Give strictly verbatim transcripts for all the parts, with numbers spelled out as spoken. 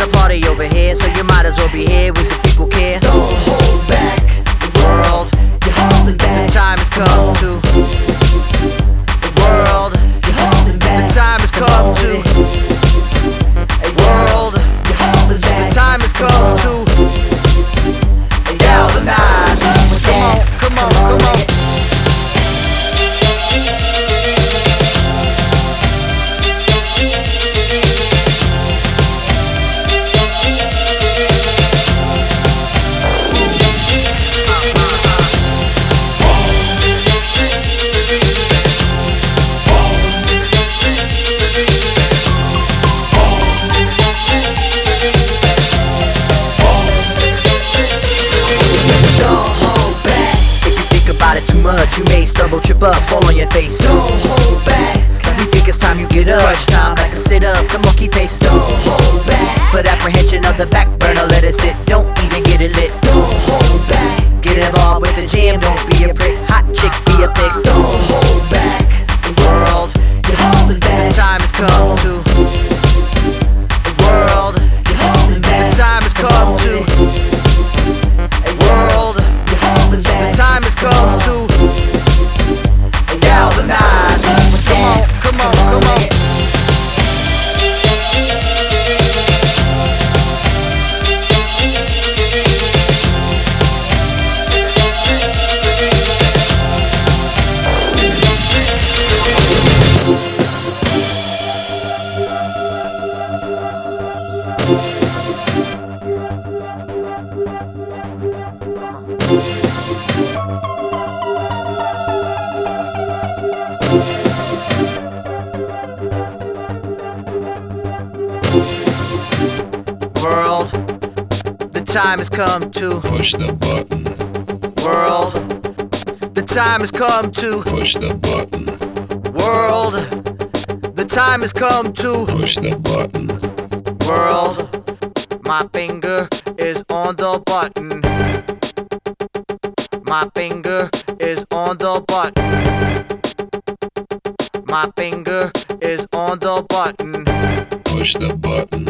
a party over here, so you might as well be here with the people care. Don't hold back the world, you're holding back. The time has come to the world. You're holding back. The time has come to world. You're holding back. The time has come to galvanize. Come on, come on, come on. Too much, you may stumble, trip up, fall on your face. Don't hold back. We think it's time you get up. Crunch time, like a sit up, come on, keep pace. Don't hold back. Put apprehension on the back burner, let it sit. Don't even get it lit. Don't hold back. Get involved with the jam, don't be a prick. Hot chick, be a pig. Don't hold back. The world, you're holding back. The time has come to the world. You're holding back. The time has come to a world. The time has come to galvanize. Come on, come on, come on. World, the time has come to push the button. World, the time has come to push the button. World, the time has come to push the button. World, my finger is on the button. My finger is on the button. My finger is on the button. Push the button.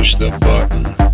Push the button.